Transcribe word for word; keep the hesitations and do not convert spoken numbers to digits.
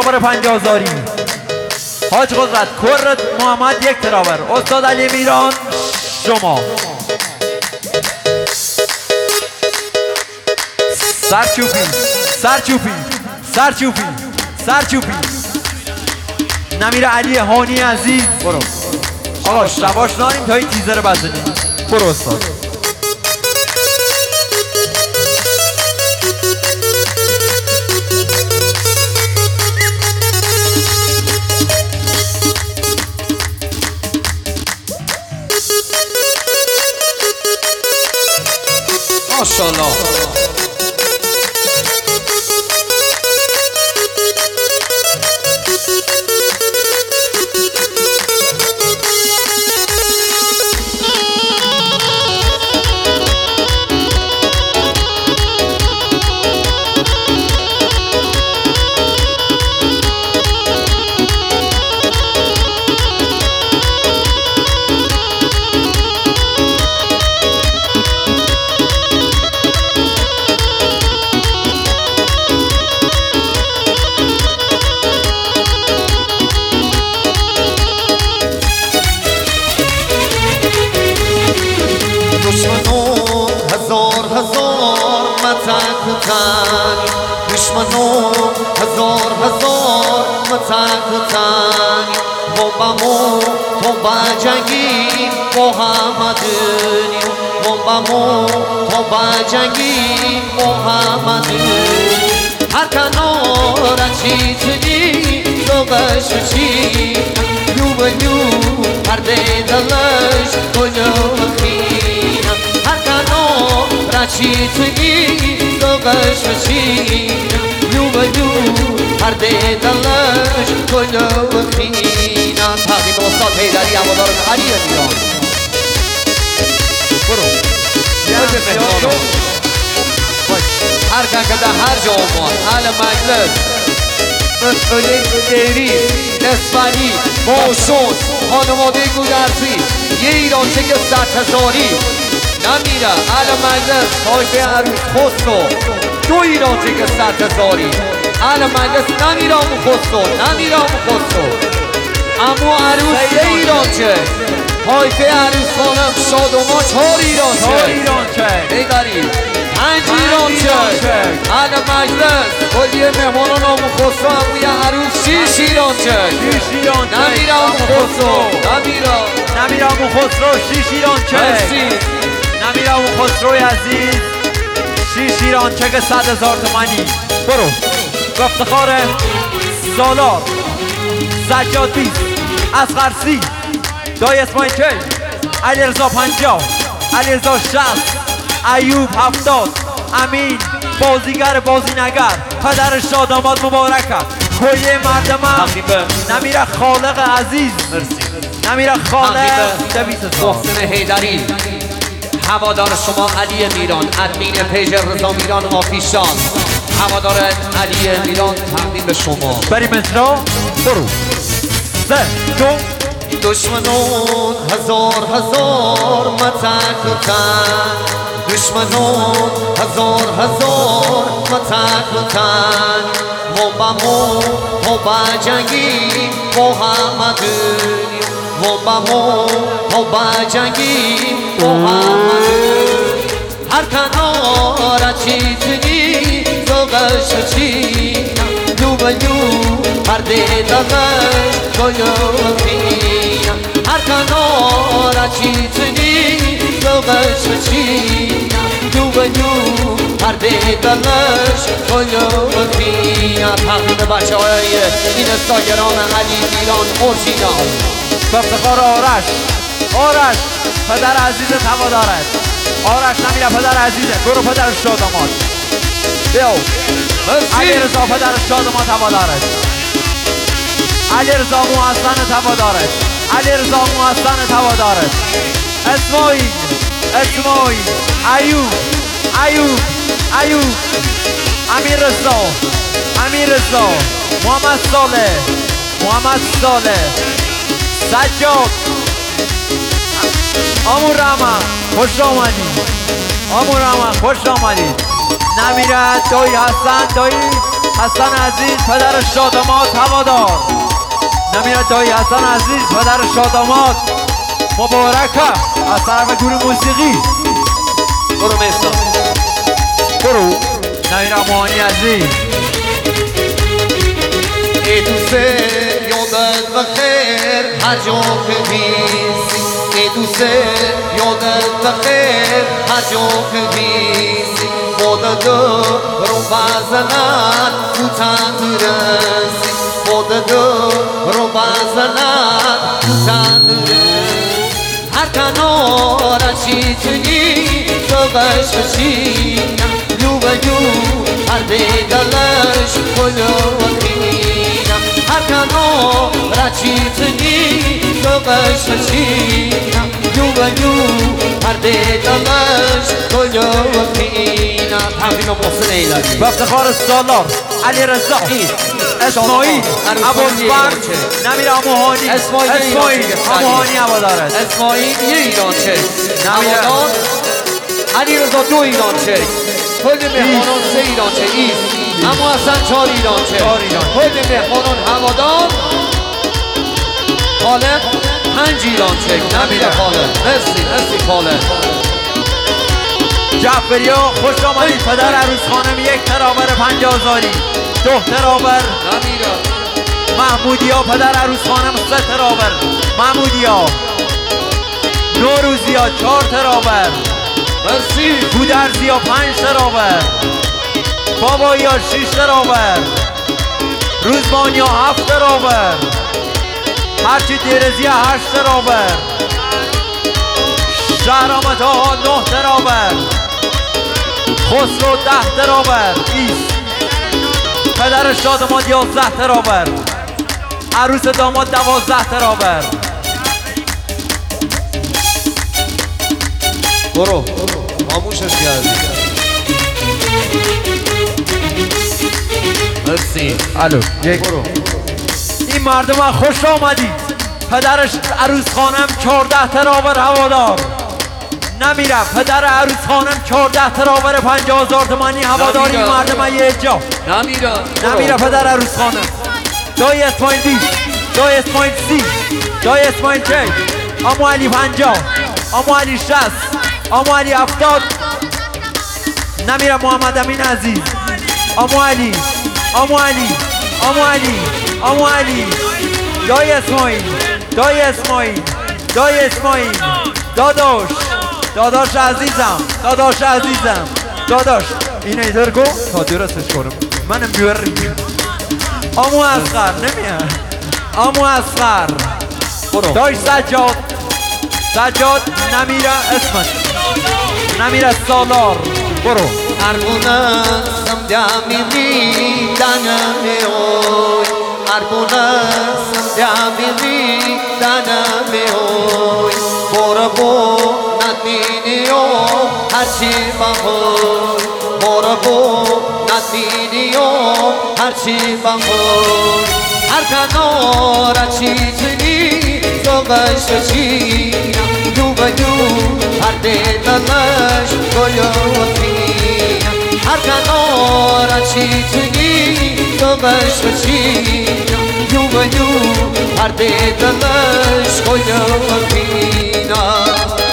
تراور پنجازاری، حاج قدرت کرد محمد یک تراور، استاد علی میران شما. سرچوپی سرچوپی سرچوپی سرچوپی نمیر علی هانی عزیز برو آقا شباش نانیم تا این تیزر بزنیم. برو استاد. ماشاءالله. دشمنان هزار هزار متک کتنی، دشمنان هزار هزار متک کتنی، با بمو تو بجنگی با همدنی، با بمو تو بجنگی با همدنی. هر کنار چی تنی لغش چی یو به یو پرده دلش کجا چی توی لغش چی یو به یو پرده دلش کجا بخینا. تقدیم استاد حیدری هوادار علی میران. برو هر که در هر جا اومد اهل مجلس مسئولی دیری اسفنی موشون خانواده گودرزی یه ایرانچه که صد هزاری نمیره اهل مجلس تایفه عروس خسرو دو ایرانچه که صد هزاری اهل مجلس نمیره امو خسرو نمیره امو خسرو امو عروس یه ایرانچه تایفه عروس خانم شادوما چهار ایرانچه چهار ایرانچه ایداری پنج ایرانچه اهل مجلس کلیه مهمانان امو خسرو اموی عروس شیش ایرانچه شیش ایرانچه نمیره امو خسرو نمیره نمیره امو خسرو شیش ایرانچه نمیره امو خسروی عزیز شیش ایرانچه که صد هزار تومانی. برو به افتخار سالار سجاد بیست اصغر سی دای اسماعیل چل علیرضا پنجاه علیرضا شصت ایوب هفتاد امین بازیگر بازینگر پدر شاداماد مبارک است. کلیه مردمم نمیره خالق عزیز نمیره خالق دویست محسن حیدری هوادار شما علی میران ادمین پیج رضا میران آفیشال هوادار علی میران تقدیم به شما. بریم اجرا. برو سه دو. دشمنان هزار هزار متک کتن، دشمنان هزار هزار متک کتن، ما بمو تو بجنگی با همدنی، ما بمو تو بجنگی با همدنی. هر کنار چی تنی زغش چی یو به یو پرده دغش کجا بخینا. هر کنار چی تنی زغش چی یو به یو پرده دغش کجا بخینا. تقدیم بچه های این استاگرام علی میران اورجینال به افتخار آرش آرش پدر عزیز هوادارت آرش نمیره پدر عزیزه. برو پدر شاداماد بیاو علیرضا پدر شاداماد هوادارت علیرضا محسن هوادارت علیرضا محسن هوادارت اسماعیل اسماعیل ایوب ایوب ایوب امیر رضا امیر رضا محمد صالح محمد صالح سجاد آمور رحمن خوش آمدید آمور رحمن خوش آمدید. نمیره دایی حسن دایی حسن عزیز پدر شادمات هوادار. نمیره دایی حسن عزیز پدر شادمات مبارکه از طرف گروه موسیقی. برو میسا برو نمیره مانی عزیز. ای دوست یادت بخیر هر جا که بیستی ای دوست یادت بخیر هر جا که بیستی خودت رو بزنن تو تندرستی خودت رو بزنن تو تندرستی هر کنار چی چنی تو بش بچینم یو به یو هر دیدلش کلوکینم هر کنار چی چنی تو بش بچینم یو به یو هر دیدلش کلوکینم تقدیم محسن ایلانی با افتخار سالار علی رضا اسماعیل ابوالفضل نمیر اموهانی اسماعیل اموهانی هوادارد. اسماعیل یه ایرانچه نمیره. هوادار علی رضا دو ایرانچه کل مهمانان سه ایرانچه ایست اما اصلا چهار ایرانچه چهار ایرانچه. کل مهمانان هوادار خالق پنج ایرانچه نمیره خالق. مرسی مرسی خالق. جعفریا خوش آمدید پدر عروس خانم یک ترابر پنجاه هزاری دو ترابر نمیره محمودیا پدر عروس خانم سه ترابر محمودیا نوروزیا چهار ترابر مرسی گودرزیا پنج ترابر بابایا شش ترابر روزبانیا هفت ترابر هرچی دیرزیا هشت ترابر شهرامت ها نه ترابر خسرو ده ترابر ایست پدر شادمات یازده ترابر عروس داماد دوازده ترابر. برو خاموشش کردی. مرسی الو یک برو. این مردم ها خوش آمدید پدرش عروس خانم چهارده ترابر هوادار. نمیره پدر عروس خانم چهارده ترابر پنجاه هزار تومانی هوادار. این مردم ها یه جا نمیره نمیره پدر عروس خانم. دای اسماعیل بیست دای اسماعیل سی دای اسماعیل جی امو علی پنجاه امو علی شصت امو علی هفتاد. نمیره محمد امین عزیز امو علی امو علی امو علی امو علی دای اسماعیل دای اسماعیل دای اسماعیل داداش داداش عزیزم داداش عزیزم داداش این ایدر گو تا درستش کنم منم بیارم امو اصغر نمیاد امو اصغر برو داش سجاد سجاد نمیره اسمت نمیره سالار. برو Argunasam jamimi daname hoy Argunasam jamimi daname hoy Borabo natiniyo harchi bahoy Borabo natiniyo harchi bahoy Har kanor achitni zogash china Yuba yu har dedalash goyotina Har kanor achitni zogash china Yuba yu har dedalash goyotina